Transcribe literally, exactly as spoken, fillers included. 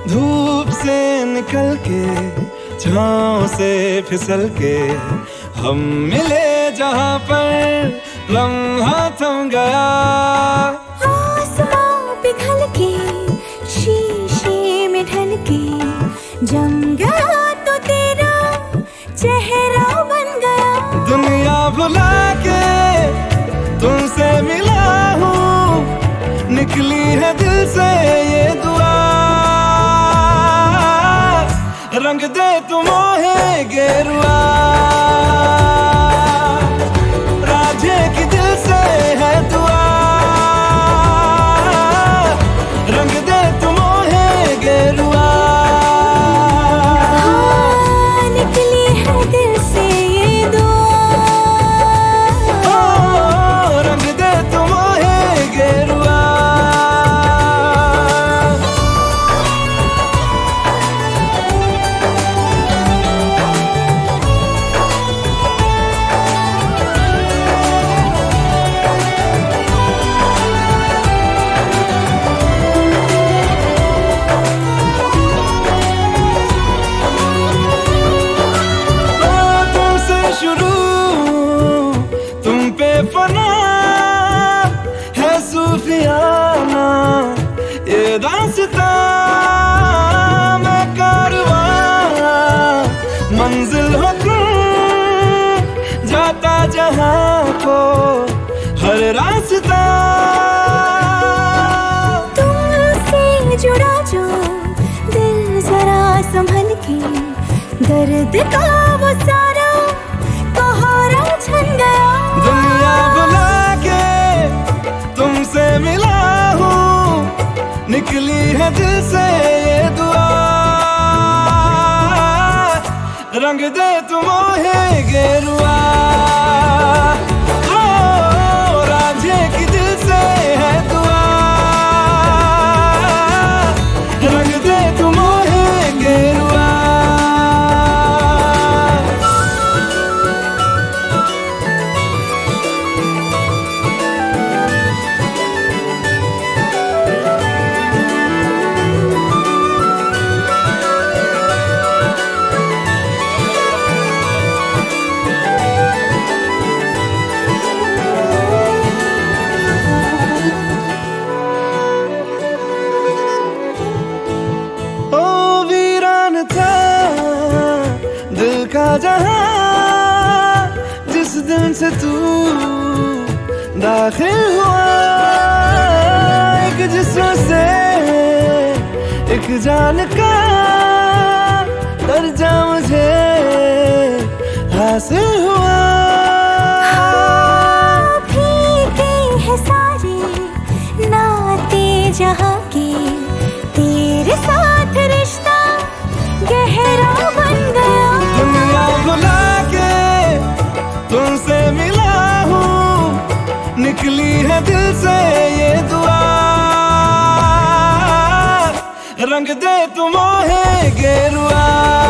धूप से निकल के छाँव से फिसल के हम मिले जहाँ पर लम्हा थम गया। आसमां पिघल के शीशे में ढल के जम गया तो तेरा चेहरा बन गया। दुनिया भुला के तुमसे मिला हूँ, निकली है दिल से ये दुआ। रंग दे तू मोहे गेरुआ, राझे की दिल से है दुआ। रंग दे तू मोहे गेरुआ, हाँ, निकली है दिल से ये दुआ। ओ, रंग दे तू मोहे गेरुआ। फना है सूफियाना ये दास्तां, मैं कारवां मंजिल होकर जाता जहां को हर रास्ता। तुमसे जुड़ा जो दिल जरा संभल के, दर्द का वो सारा कोहरा छन गया। दुनिया बुला के तुमसे मिला हूँ, निकली है दिल से ये दुआ। रंग दे तू मोहे गेरुआ, ओ, राझे की दिल से है दुआ। रंग दे तू मोहे गेरुआ। का जहां जिस दिन से तू दाखिल हुआ, एक जिस्म से एक जान का दर्जा मुझे हासिल हुआ। हाँ, फीके हैं सारे नाते जहाँ के, तेरे साथ रिश्ता गहरा बन गया। दुनिया भुला के तुमसे मिला हूँ, निकली है दिल से ये दुआ। रंग दे तू मोहे गेरुआ।